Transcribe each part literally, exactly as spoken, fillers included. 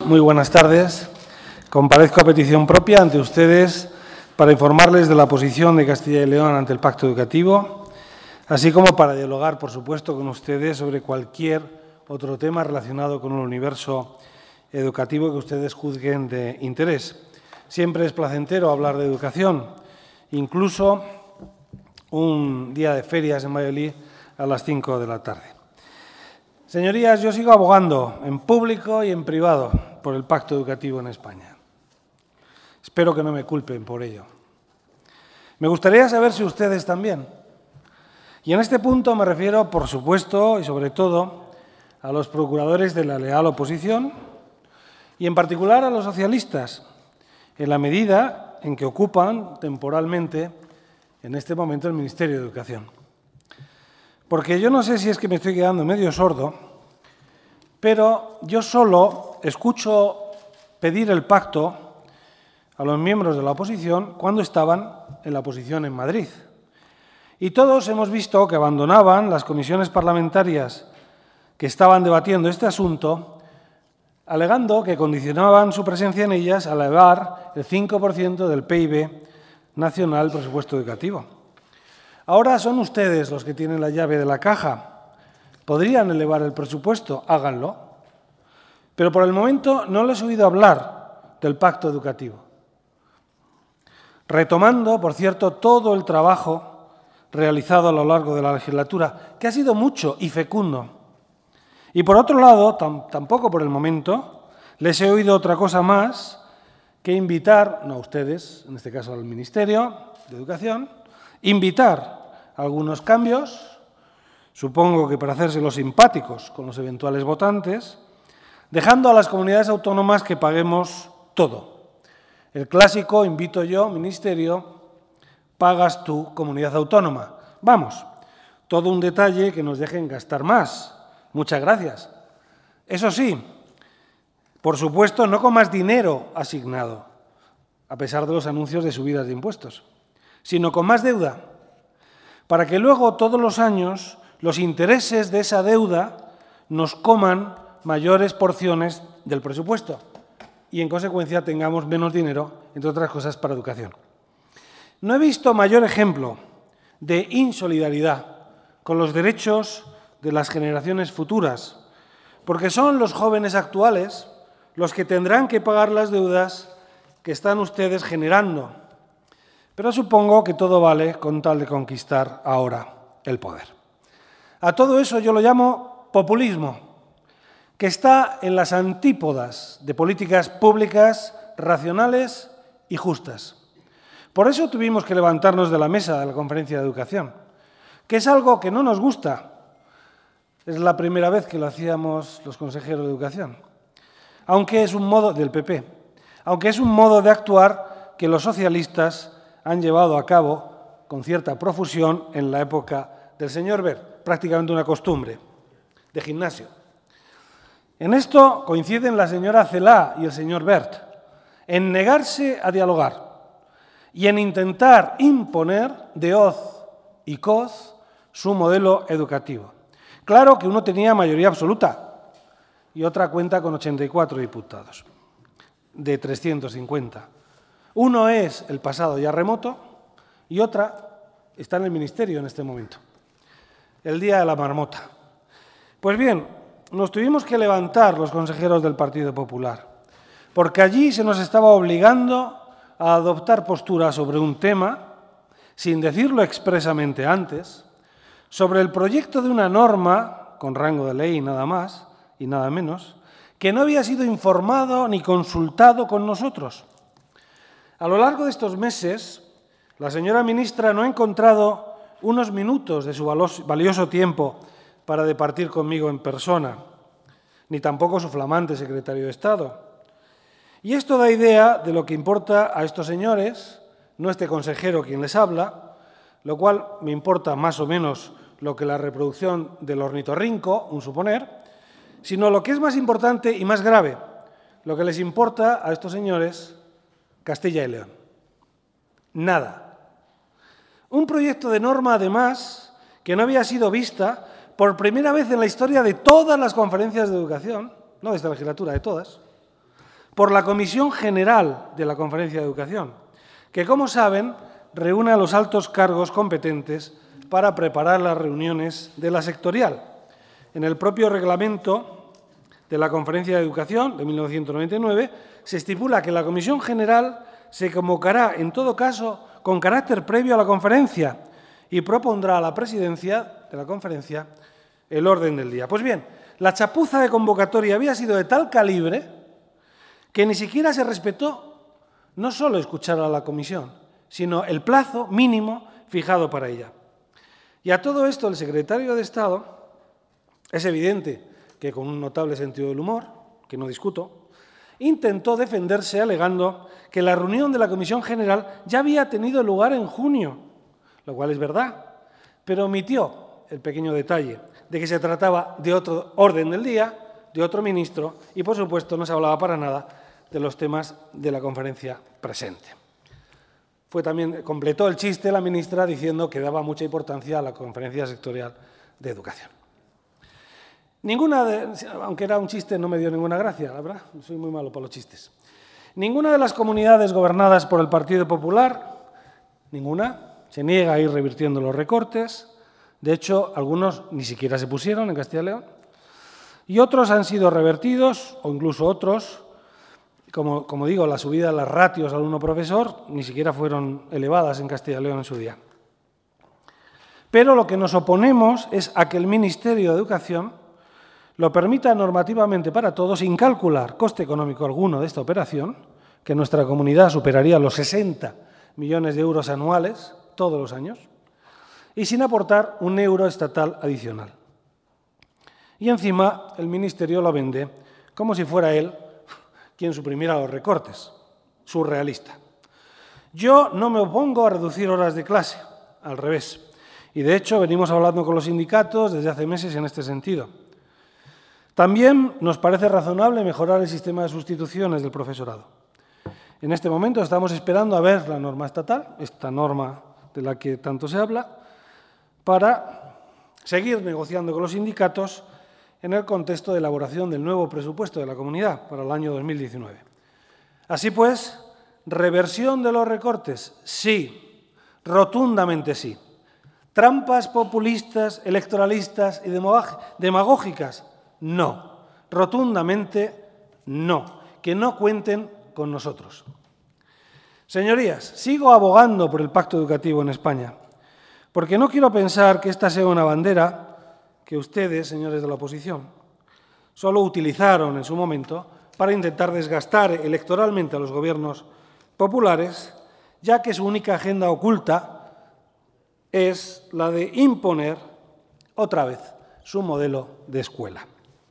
muy buenas tardes. Comparezco a petición propia ante ustedes para informarles de la posición de Castilla y León ante el Pacto Educativo, así como para dialogar, por supuesto, con ustedes sobre cualquier otro tema relacionado con el universo educativo que ustedes juzguen de interés. Siempre es placentero hablar de educación, incluso un día de ferias en Valladolid a las cinco de la tarde. Señorías, yo sigo abogando en público y en privado por el pacto educativo en España. Espero que no me culpen por ello. Me gustaría saber si ustedes también. Y en este punto me refiero, por supuesto, y sobre todo, a los procuradores de la leal oposición y, en particular, a los socialistas, en la medida en que ocupan temporalmente, en este momento, el Ministerio de Educación. Porque yo no sé si es que me estoy quedando medio sordo, pero yo solo escucho pedir el pacto a los miembros de la oposición cuando estaban en la oposición en Madrid. Y todos hemos visto que abandonaban las comisiones parlamentarias que estaban debatiendo este asunto, alegando que condicionaban su presencia en ellas a elevar el cinco por ciento del P I B nacional presupuesto educativo. Ahora son ustedes los que tienen la llave de la caja. ¿Podrían elevar el presupuesto? Háganlo. Pero por el momento no les he oído hablar del pacto educativo. Retomando, por cierto, todo el trabajo realizado a lo largo de la legislatura, que ha sido mucho y fecundo. Y por otro lado, tam tampoco por el momento, les he oído otra cosa más que invitar, no a ustedes, en este caso al Ministerio de Educación, invitar a algunos cambios, supongo que para hacerse los simpáticos con los eventuales votantes, dejando a las comunidades autónomas que paguemos todo. El clásico, invito yo, Ministerio, pagas tú, comunidad autónoma. Vamos, todo un detalle que nos dejen gastar más. Muchas gracias. Eso sí, por supuesto, no con más dinero asignado, a pesar de los anuncios de subidas de impuestos, sino con más deuda, para que luego todos los años los intereses de esa deuda nos coman mayores porciones del presupuesto y, en consecuencia, tengamos menos dinero, entre otras cosas, para educación. No he visto mayor ejemplo de insolidaridad con los derechos de las generaciones futuras, porque son los jóvenes actuales los que tendrán que pagar las deudas que están ustedes generando. Pero supongo que todo vale con tal de conquistar ahora el poder. A todo eso yo lo llamo populismo, que está en las antípodas de políticas públicas racionales y justas. Por eso tuvimos que levantarnos de la mesa de la Conferencia de Educación, que es algo que no nos gusta. Es la primera vez que lo hacíamos los consejeros de Educación, aunque es un modo del P P, aunque es un modo de actuar que los socialistas han llevado a cabo con cierta profusión en la época del señor Wert, prácticamente una costumbre de gimnasio. En esto coinciden la señora Celaá y el señor Wert, en negarse a dialogar y en intentar imponer de hoz y coz su modelo educativo. Claro que uno tenía mayoría absoluta y otra cuenta con ochenta y cuatro diputados, de trescientos cincuenta. Uno es el pasado ya remoto y otra está en el Ministerio en este momento, el día de la marmota. Pues bien, nos tuvimos que levantar los consejeros del Partido Popular, porque allí se nos estaba obligando a adoptar postura sobre un tema, sin decirlo expresamente antes, sobre el proyecto de una norma, con rango de ley nada más y nada menos, que no había sido informado ni consultado con nosotros. A lo largo de estos meses, la señora ministra no ha encontrado unos minutos de su valioso tiempo para departir conmigo en persona, ni tampoco su flamante secretario de Estado. Y esto da idea de lo que importa a estos señores, no este consejero quien les habla, lo cual me importa más o menos lo que la reproducción del ornitorrinco, un suponer, sino lo que es más importante y más grave, lo que les importa a estos señores Castilla y León. Nada. Un proyecto de norma, además, que no había sido vista por primera vez en la historia de todas las conferencias de educación, no de esta legislatura, de todas, por la Comisión General de la Conferencia de Educación, que, como saben, reúne a los altos cargos competentes para preparar las reuniones de la sectorial. En el propio reglamento de la Conferencia de Educación de mil novecientos noventa y nueve se estipula que la Comisión General se convocará, en todo caso, con carácter previo a la conferencia y propondrá a la presidencia de la conferencia el orden del día. Pues bien, la chapuza de convocatoria había sido de tal calibre que ni siquiera se respetó no solo escuchar a la comisión, sino el plazo mínimo fijado para ella. Y a todo esto el secretario de Estado, es evidente que con un notable sentido del humor, que no discuto, intentó defenderse alegando que la reunión de la Comisión General ya había tenido lugar en junio, lo cual es verdad, pero omitió el pequeño detalle de que se trataba de otro orden del día, de otro ministro, y por supuesto no se hablaba para nada de los temas de la conferencia presente. Fue también, completó el chiste la ministra diciendo que daba mucha importancia a la conferencia sectorial de educación. Ninguna de, aunque era un chiste, no me dio ninguna gracia, la verdad, soy muy malo para los chistes. Ninguna de las comunidades gobernadas por el Partido Popular, ninguna, se niega a ir revirtiendo los recortes. De hecho, algunos ni siquiera se pusieron en Castilla y León. Y otros han sido revertidos, o incluso otros, como, como digo, la subida de las ratios alumno-profesor ni siquiera fueron elevadas en Castilla y León en su día. Pero lo que nos oponemos es a que el Ministerio de Educación lo permita normativamente para todos, sin calcular coste económico alguno de esta operación, que nuestra comunidad superaría los sesenta millones de euros anuales todos los años, y sin aportar un euro estatal adicional. Y encima el Ministerio lo vende como si fuera él quien suprimiera los recortes. Surrealista. Yo no me opongo a reducir horas de clase, al revés. Y de hecho venimos hablando con los sindicatos desde hace meses en este sentido. También nos parece razonable mejorar el sistema de sustituciones del profesorado. En este momento estamos esperando a ver la norma estatal, esta norma de la que tanto se habla, para seguir negociando con los sindicatos en el contexto de elaboración del nuevo presupuesto de la comunidad para el año dos mil diecinueve. Así pues, ¿reversión de los recortes? Sí, rotundamente sí. ¿Trampas populistas, electoralistas y demagógicas? No, rotundamente no. Que no cuenten con nosotros. Señorías, sigo abogando por el pacto educativo en España, porque no quiero pensar que esta sea una bandera que ustedes, señores de la oposición, solo utilizaron en su momento para intentar desgastar electoralmente a los gobiernos populares, ya que su única agenda oculta es la de imponer otra vez su modelo de escuela.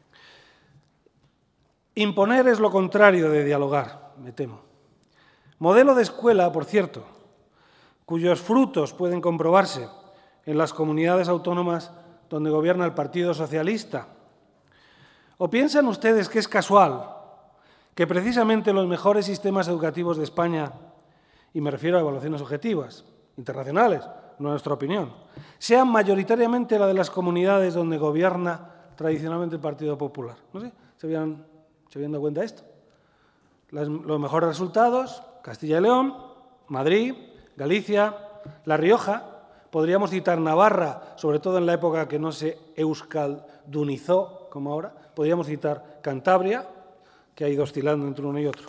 Imponer es lo contrario de dialogar, me temo. Modelo de escuela, por cierto, cuyos frutos pueden comprobarse en las comunidades autónomas donde gobierna el Partido Socialista. ¿O piensan ustedes que es casual que precisamente los mejores sistemas educativos de España, y me refiero a evaluaciones objetivas, internacionales, no nuestra opinión, sean mayoritariamente la de las comunidades donde gobierna tradicionalmente el Partido Popular? No sé, ¿se habían, ¿se habían dado cuenta de esto? Las, los mejores resultados, Castilla y León, Madrid, Galicia, La Rioja. Podríamos citar Navarra, sobre todo en la época que no se euskaldunizó, como ahora. Podríamos citar Cantabria, que ha ido oscilando entre uno y otro.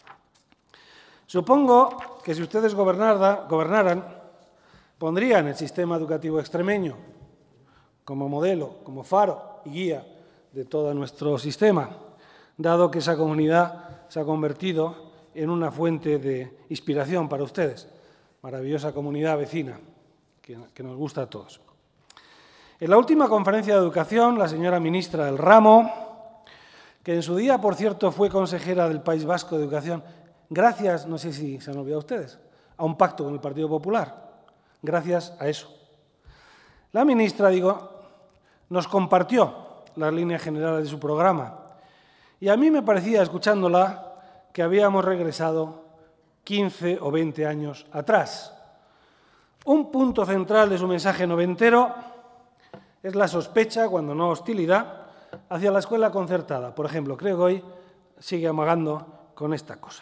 Supongo que si ustedes gobernaran, pondrían el sistema educativo extremeño como modelo, como faro y guía de todo nuestro sistema, dado que esa comunidad se ha convertido en una fuente de inspiración para ustedes. Maravillosa comunidad vecina, que nos gusta a todos. En la última conferencia de educación, la señora ministra del ramo, que en su día, por cierto, fue consejera del País Vasco de Educación, gracias, no sé si se han olvidado ustedes, a un pacto con el Partido Popular, gracias a eso. La ministra, digo, nos compartió las líneas generales de su programa y a mí me parecía, escuchándola, que habíamos regresado quince o veinte años atrás. Un punto central de su mensaje noventero es la sospecha, cuando no hostilidad, hacia la escuela concertada. Por ejemplo, creo que hoy sigue amagando con esta cosa.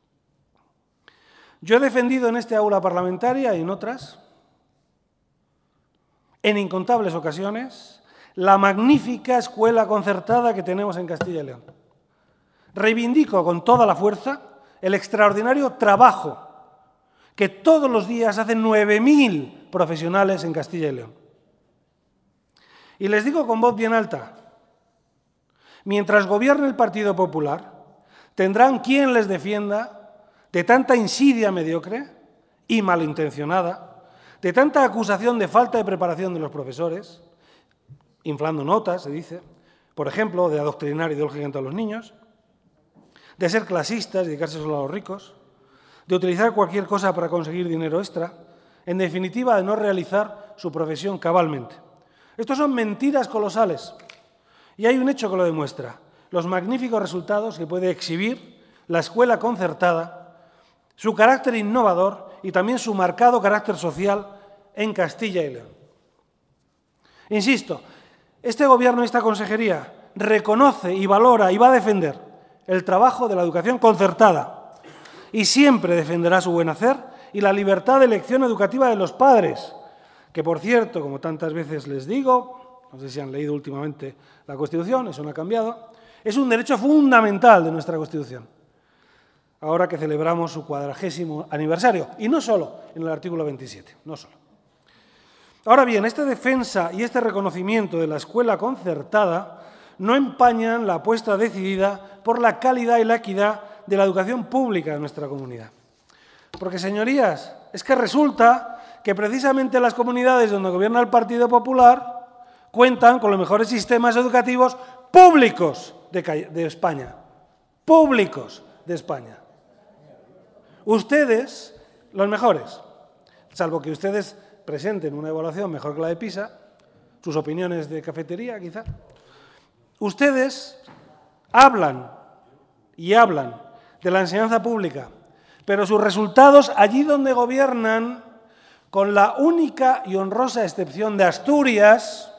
Yo he defendido en este aula parlamentaria y en otras, en incontables ocasiones, la magnífica escuela concertada que tenemos en Castilla y León. Reivindico con toda la fuerza el extraordinario trabajo que todos los días hacen nueve mil profesionales en Castilla y León. Y les digo con voz bien alta, mientras gobierne el Partido Popular, tendrán quien les defienda de tanta insidia mediocre y malintencionada, de tanta acusación de falta de preparación de los profesores, inflando notas, se dice, por ejemplo, de adoctrinar ideológicamente a los niños, de ser clasistas, dedicarse solo a los ricos, de utilizar cualquier cosa para conseguir dinero extra, en definitiva, de no realizar su profesión cabalmente. Estos son mentiras colosales y hay un hecho que lo demuestra, los magníficos resultados que puede exhibir la escuela concertada, su carácter innovador y también su marcado carácter social en Castilla y León. Insisto, este Gobierno y esta consejería reconoce y valora y va a defender el trabajo de la educación concertada y siempre defenderá su buen hacer y la libertad de elección educativa de los padres, que, por cierto, como tantas veces les digo, no sé si han leído últimamente la Constitución, eso no ha cambiado, es un derecho fundamental de nuestra Constitución, ahora que celebramos su cuadragésimo aniversario, y no solo en el artículo veintisiete, no solo. Ahora bien, esta defensa y este reconocimiento de la escuela concertada no empañan la apuesta decidida por la calidad y la equidad de la educación pública de nuestra comunidad. Porque, señorías, es que resulta que precisamente las comunidades donde gobierna el Partido Popular cuentan con los mejores sistemas educativos públicos de, de España. Públicos de España. Ustedes, los mejores, salvo que ustedes presenten una evaluación mejor que la de PISA, sus opiniones de cafetería, quizá. Ustedes hablan y hablan de la enseñanza pública, pero sus resultados allí donde gobiernan, con la única y honrosa excepción de Asturias,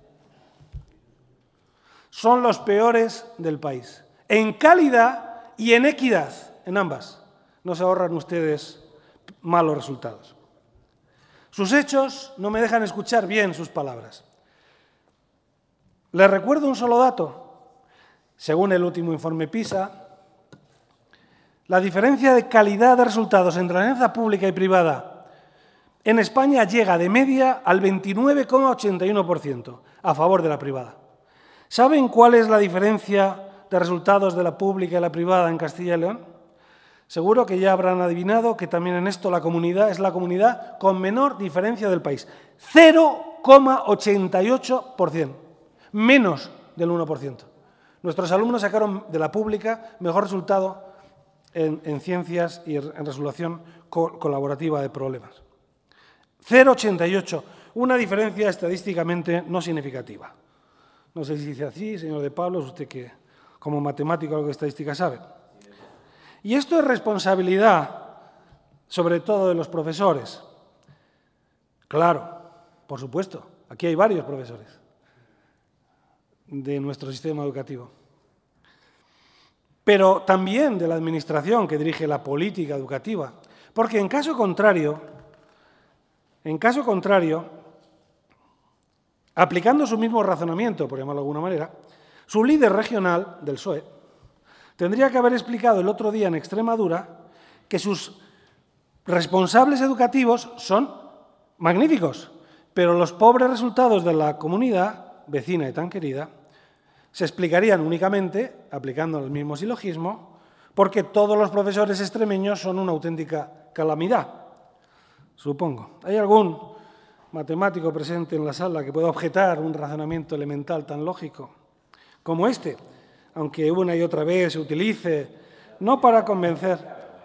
son los peores del país. En calidad y en equidad, en ambas, no se ahorran ustedes malos resultados. Sus hechos no me dejan escuchar bien sus palabras. Les recuerdo un solo dato. Según el último informe PISA, la diferencia de calidad de resultados entre la enseñanza pública y privada en España llega de media al veintinueve coma ochenta y uno por ciento a favor de la privada. ¿Saben cuál es la diferencia de resultados de la pública y la privada en Castilla y León? Seguro que ya habrán adivinado que también en esto la comunidad es la comunidad con menor diferencia del país. cero coma ochenta y ocho por ciento. Menos del uno por ciento. Nuestros alumnos sacaron de la pública mejor resultado en, en ciencias y en resolución co colaborativa de problemas. cero coma ochenta y ocho, una diferencia estadísticamente no significativa. No sé si dice así, señor de Pablo, es usted que como matemático algo de estadística sabe. Y esto es responsabilidad, sobre todo de los profesores. Claro, por supuesto, aquí hay varios profesores de nuestro sistema educativo, pero también de la administración que dirige la política educativa, porque en caso contrario, en caso contrario, aplicando su mismo razonamiento, por llamarlo de alguna manera, su líder regional del P S O E tendría que haber explicado el otro día en Extremadura que sus responsables educativos son magníficos, pero los pobres resultados de la comunidad vecina y tan querida se explicarían únicamente, aplicando el mismo silogismo, porque todos los profesores extremeños son una auténtica calamidad, supongo. ¿Hay algún matemático presente en la sala que pueda objetar un razonamiento elemental tan lógico como este, aunque una y otra vez se utilice, no para convencer?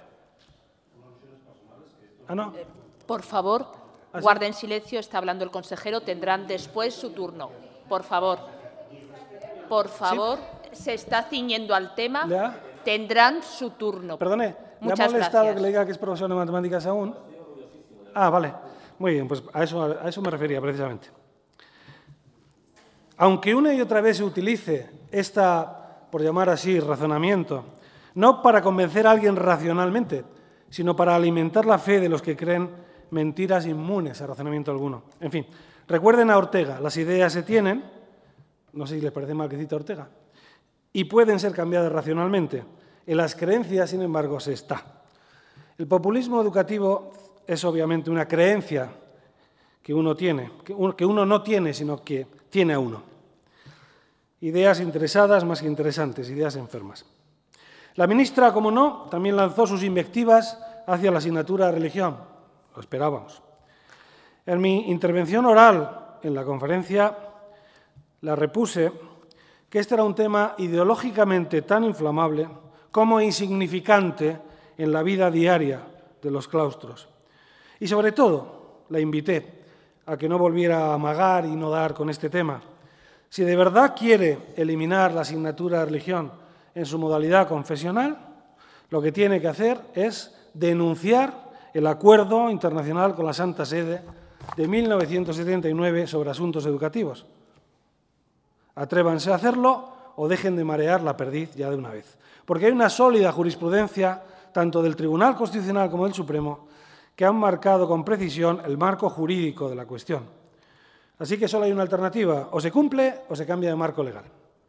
¿Ah, no? Por favor, ¿Ah, sí? guarden silencio, está hablando el consejero, tendrán después su turno. Por favor. Por favor, ¿sí? Se está ciñendo al tema, ¿ya? Tendrán su turno. Perdone, ¿le Muchas ha molestado gracias. que le diga que es profesor de matemáticas aún? Ah, vale. Muy bien, pues a eso, a eso me refería precisamente. Aunque una y otra vez se utilice esta, por llamar así, razonamiento, no para convencer a alguien racionalmente, sino para alimentar la fe de los que creen mentiras inmunes a razonamiento alguno. En fin, recuerden a Ortega, las ideas se tienen, no sé si les parece mal que cite a Ortega, y pueden ser cambiadas racionalmente. En las creencias, sin embargo, se está. El populismo educativo es obviamente una creencia que uno tiene, que uno no tiene, sino que tiene a uno. Ideas interesadas más que interesantes, ideas enfermas. La ministra, como no, también lanzó sus invectivas hacia la asignatura de religión. Lo esperábamos. En mi intervención oral en la conferencia la repuse que este era un tema ideológicamente tan inflamable como insignificante en la vida diaria de los claustros. Y sobre todo, la invité a que no volviera a amagar y no dar con este tema. Si de verdad quiere eliminar la asignatura de religión en su modalidad confesional, lo que tiene que hacer es denunciar el Acuerdo Internacional con la Santa Sede de mil novecientos setenta y nueve sobre asuntos educativos. Atrévanse a hacerlo o dejen de marear la perdiz ya de una vez. Porque hay una sólida jurisprudencia, tanto del Tribunal Constitucional como del Supremo, que han marcado con precisión el marco jurídico de la cuestión. Así que solo hay una alternativa, o se cumple o se cambia de marco legal.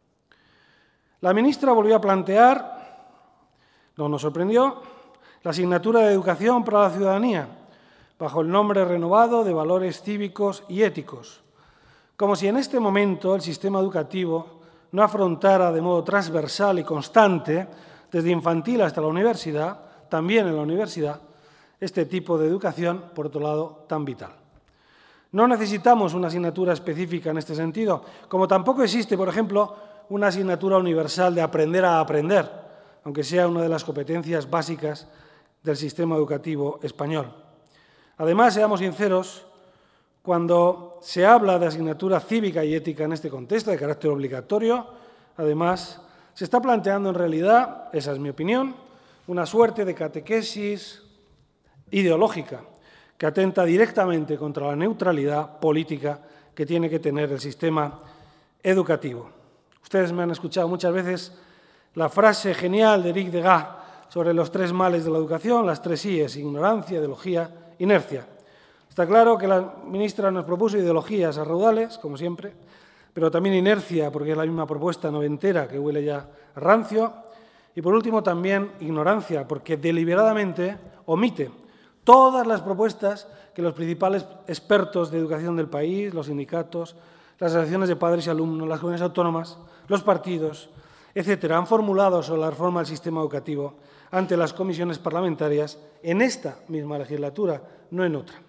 La ministra volvió a plantear, no nos sorprendió, la asignatura de Educación para la Ciudadanía, bajo el nombre renovado de Valores Cívicos y Éticos, como si en este momento el sistema educativo no afrontara de modo transversal y constante, desde infantil hasta la universidad, también en la universidad, este tipo de educación, por otro lado, tan vital. No necesitamos una asignatura específica en este sentido, como tampoco existe, por ejemplo, una asignatura universal de aprender a aprender, aunque sea una de las competencias básicas del sistema educativo español. Además, seamos sinceros, cuando se habla de asignatura cívica y ética en este contexto, de carácter obligatorio, además, se está planteando en realidad, esa es mi opinión, una suerte de catequesis ideológica que atenta directamente contra la neutralidad política que tiene que tener el sistema educativo. Ustedes me han escuchado muchas veces la frase genial de Eric Degas sobre los tres males de la educación, las tres I's: ignorancia, ideología, inercia. Está claro que la ministra nos propuso ideologías a raudales, como siempre, pero también inercia, porque es la misma propuesta noventera que huele ya a rancio, y por último también ignorancia, porque deliberadamente omite todas las propuestas que los principales expertos de educación del país, los sindicatos, las asociaciones de padres y alumnos, las comunidades autónomas, los partidos, etcétera, han formulado sobre la reforma del sistema educativo ante las comisiones parlamentarias en esta misma legislatura, no en otra.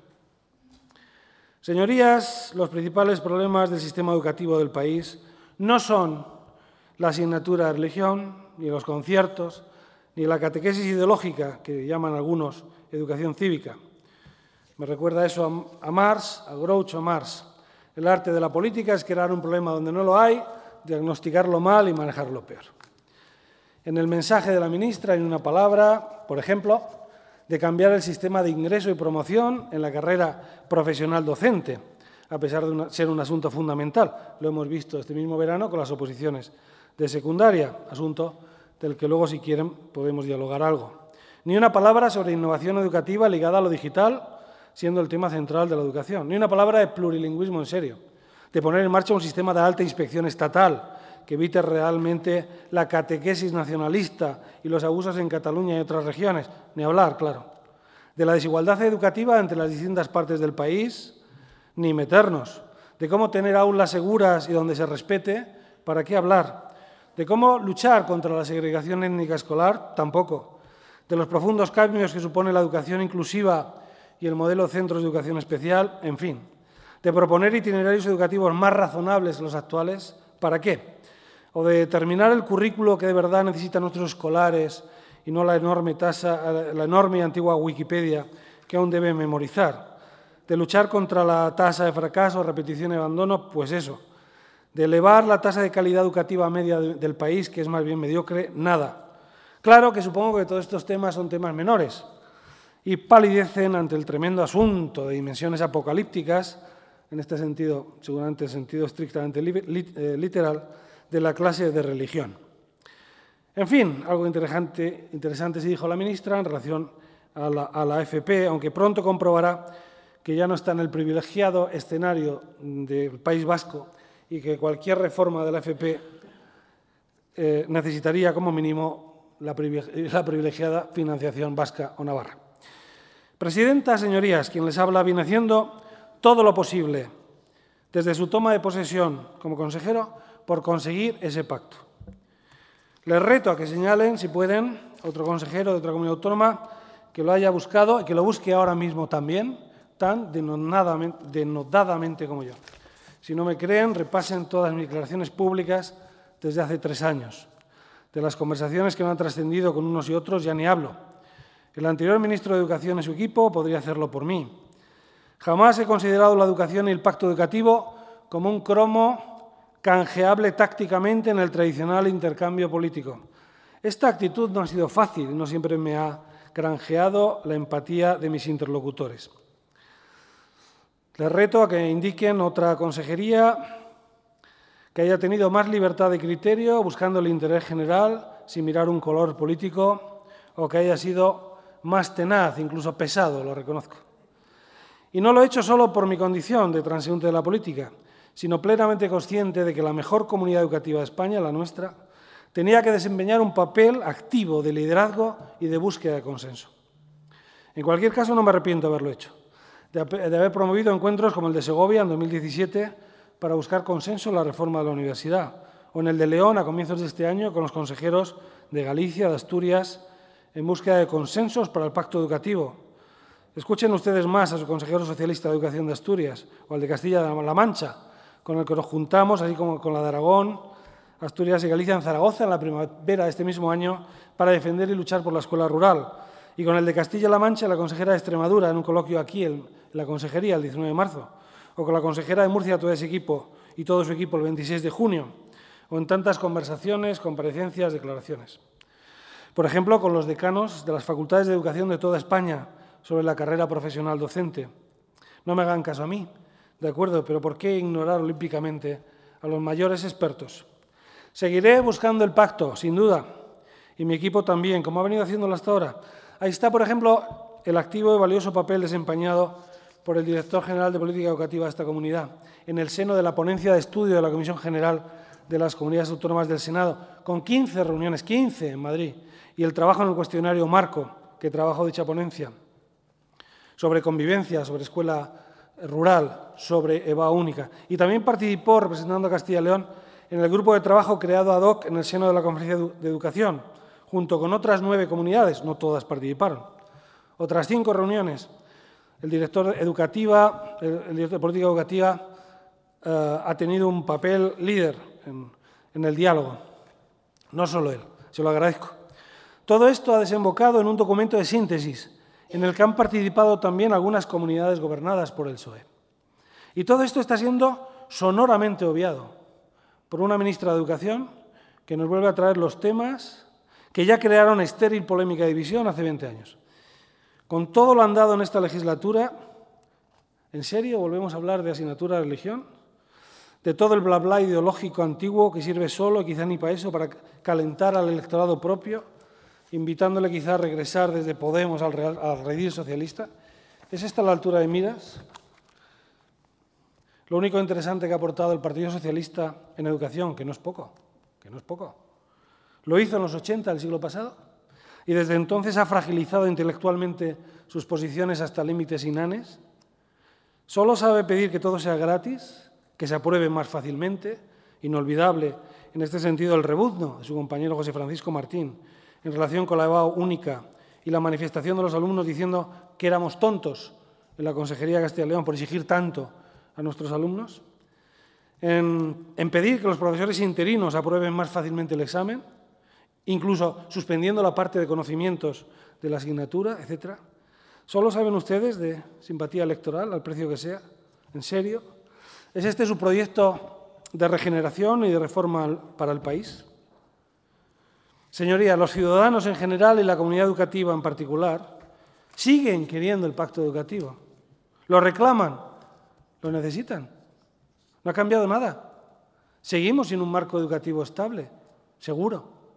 Señorías, los principales problemas del sistema educativo del país no son la asignatura de religión, ni los conciertos, ni la catequesis ideológica, que llaman algunos educación cívica. Me recuerda eso a Marx, a Groucho Marx. El arte de la política es crear un problema donde no lo hay, diagnosticarlo mal y manejarlo peor. En el mensaje de la ministra hay una palabra, por ejemplo, de cambiar el sistema de ingreso y promoción en la carrera profesional docente, a pesar de una, ser un asunto fundamental. Lo hemos visto este mismo verano con las oposiciones de secundaria, asunto del que luego, si quieren, podemos dialogar algo. Ni una palabra sobre innovación educativa ligada a lo digital, siendo el tema central de la educación. Ni una palabra de plurilingüismo en serio, de poner en marcha un sistema de alta inspección estatal que evite realmente la catequesis nacionalista y los abusos en Cataluña y otras regiones. Ni hablar, claro. De la desigualdad educativa entre las distintas partes del país, ni meternos. De cómo tener aulas seguras y donde se respete, ¿para qué hablar? De cómo luchar contra la segregación étnica escolar, tampoco. De los profundos cambios que supone la educación inclusiva y el modelo de centros de educación especial, en fin. De proponer itinerarios educativos más razonables que los actuales, ¿para qué? O de determinar el currículo que de verdad necesitan nuestros escolares y no la enorme, tasa, la enorme y antigua Wikipedia que aún deben memorizar. De luchar contra la tasa de fracaso, repetición y abandono, pues eso. De elevar la tasa de calidad educativa media del país, que es más bien mediocre, nada. Claro que supongo que todos estos temas son temas menores y palidecen ante el tremendo asunto de dimensiones apocalípticas, en este sentido, seguramente en sentido estrictamente literal, de la clase de religión. En fin, algo interesante, interesante sí dijo la ministra en relación a la, a la F P, aunque pronto comprobará que ya no está en el privilegiado escenario del País Vasco y que cualquier reforma de la F P eh, necesitaría como mínimo la, la privilegiada financiación vasca o navarra. Presidenta, señorías, quien les habla viene haciendo todo lo posible desde su toma de posesión como consejero por conseguir ese pacto. Les reto a que señalen, si pueden, a otro consejero de otra comunidad autónoma que lo haya buscado y que lo busque ahora mismo también, tan denodadamente, denodadamente como yo. Si no me creen, repasen todas mis declaraciones públicas desde hace tres años. De las conversaciones que me han trascendido con unos y otros ya ni hablo. El anterior ministro de Educación y su equipo podría hacerlo por mí. Jamás he considerado la educación y el pacto educativo como un cromo canjeable tácticamente en el tradicional intercambio político. Esta actitud no ha sido fácil y no siempre me ha granjeado la empatía de mis interlocutores. Les reto a que indiquen otra consejería que haya tenido más libertad de criterio, buscando el interés general, sin mirar un color político, o que haya sido más tenaz, incluso pesado, lo reconozco. Y no lo he hecho solo por mi condición de transeúnte de la política, sino plenamente consciente de que la mejor comunidad educativa de España, la nuestra, tenía que desempeñar un papel activo de liderazgo y de búsqueda de consenso. En cualquier caso, no me arrepiento de haberlo hecho, de haber promovido encuentros como el de Segovia en dos mil diecisiete para buscar consenso en la reforma de la universidad, o en el de León a comienzos de este año con los consejeros de Galicia, de Asturias, en búsqueda de consensos para el pacto educativo. Escuchen ustedes más a su consejero socialista de Educación de Asturias o al de Castilla-La Mancha, con el que nos juntamos, así como con la de Aragón, Asturias y Galicia en Zaragoza en la primavera de este mismo año para defender y luchar por la escuela rural. Y con el de Castilla-La Mancha, la consejera de Extremadura, en un coloquio aquí en la consejería el diecinueve de marzo, o con la consejera de Murcia, todo ese equipo y todo su equipo el veintiséis de junio, o en tantas conversaciones, comparecencias, declaraciones. Por ejemplo, con los decanos de las facultades de educación de toda España sobre la carrera profesional docente. No me hagan caso a mí, de acuerdo, pero ¿por qué ignorar olímpicamente a los mayores expertos? Seguiré buscando el pacto, sin duda, y mi equipo también, como ha venido haciéndolo hasta ahora. Ahí está, por ejemplo, el activo y valioso papel desempeñado por el director general de Política Educativa de esta comunidad, en el seno de la ponencia de estudio de la Comisión General de las Comunidades Autónomas del Senado, con quince reuniones, quince en Madrid, y el trabajo en el cuestionario marco que trabajó dicha ponencia, sobre convivencia, sobre escuela rural, sobre E B A única. Y también participó, representando a Castilla y León, en el grupo de trabajo creado ad hoc en el seno de la Conferencia de Educación, junto con otras nueve comunidades, no todas participaron. Otras cinco reuniones. El director, educativa, el director de Política Educativa eh, ha tenido un papel líder en, en el diálogo. No solo él, se lo agradezco. Todo esto ha desembocado en un documento de síntesis en el que han participado también algunas comunidades gobernadas por el P S O E. Y todo esto está siendo sonoramente obviado por una ministra de Educación que nos vuelve a traer los temas que ya crearon estéril polémica de división hace veinte años. Con todo lo andado en esta legislatura, ¿en serio volvemos a hablar de asignatura de religión? De todo el bla bla ideológico antiguo que sirve solo, quizá ni para eso, para calentar al electorado propio, invitándole quizá a regresar desde Podemos al, real, al redil socialista. ¿Es esta la altura de miras? Lo único interesante que ha aportado el Partido Socialista en educación, que no es poco, que no es poco, lo hizo en los ochenta del siglo pasado y desde entonces ha fragilizado intelectualmente sus posiciones hasta límites inanes. Solo sabe pedir que todo sea gratis, que se apruebe más fácilmente, inolvidable en este sentido el rebuzno de su compañero José Francisco Martín en relación con la E B A única y la manifestación de los alumnos diciendo que éramos tontos en la Consejería de Castilla y León por exigir tanto a nuestros alumnos, en, en pedir que los profesores interinos aprueben más fácilmente el examen, incluso suspendiendo la parte de conocimientos de la asignatura, etcétera. ¿Solo saben ustedes de simpatía electoral, al precio que sea? ¿En serio? ¿Es este su proyecto de regeneración y de reforma para el país? Señorías, los ciudadanos en general y la comunidad educativa en particular siguen queriendo el pacto educativo. Lo reclaman, lo necesitan. No ha cambiado nada. Seguimos sin un marco educativo estable, seguro.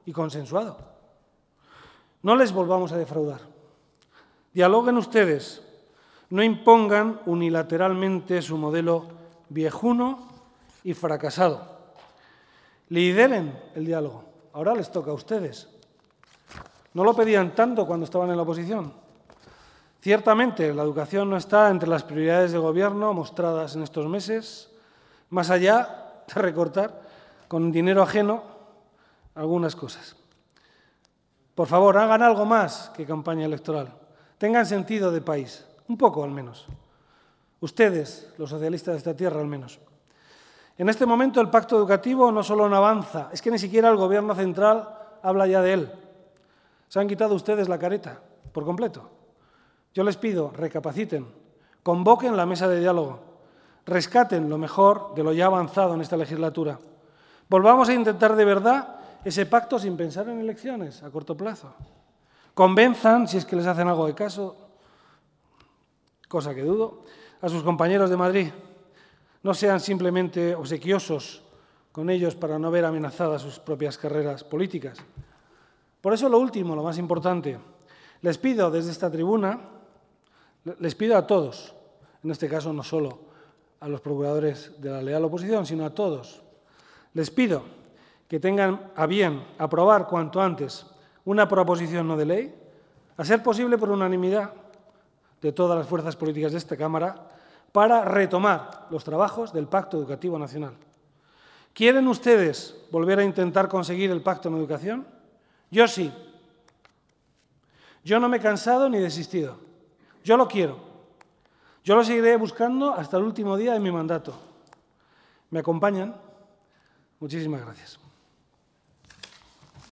y consensuado. No les volvamos a defraudar. Dialoguen ustedes, no impongan unilateralmente su modelo viejuno y fracasado. Lideren el diálogo. Ahora les toca a ustedes. No lo pedían tanto cuando estaban en la oposición. Ciertamente, la educación no está entre las prioridades de gobierno mostradas en estos meses, más allá de recortar con dinero ajeno algunas cosas. Por favor, hagan algo más que campaña electoral. Tengan sentido de país, un poco al menos. Ustedes, los socialistas de esta tierra, al menos. En este momento el pacto educativo no solo no avanza, es que ni siquiera el Gobierno central habla ya de él. Se han quitado ustedes la careta, por completo. Yo les pido, recapaciten, convoquen la mesa de diálogo, rescaten lo mejor de lo ya avanzado en esta legislatura. Volvamos a intentar de verdad ese pacto sin pensar en elecciones a corto plazo. Convenzan, si es que les hacen algo de caso, cosa que dudo, a sus compañeros de Madrid. No sean simplemente obsequiosos con ellos para no ver amenazadas sus propias carreras políticas. Por eso lo último, lo más importante, les pido desde esta tribuna, les pido a todos, en este caso no solo a los procuradores de la leal oposición, sino a todos, les pido que tengan a bien aprobar cuanto antes una proposición no de ley, a ser posible por unanimidad de todas las fuerzas políticas de esta Cámara, para retomar los trabajos del Pacto Educativo Nacional. ¿Quieren ustedes volver a intentar conseguir el pacto en educación? Yo sí. Yo no me he cansado ni desistido. Yo lo quiero. Yo lo seguiré buscando hasta el último día de mi mandato. ¿Me acompañan? Muchísimas gracias.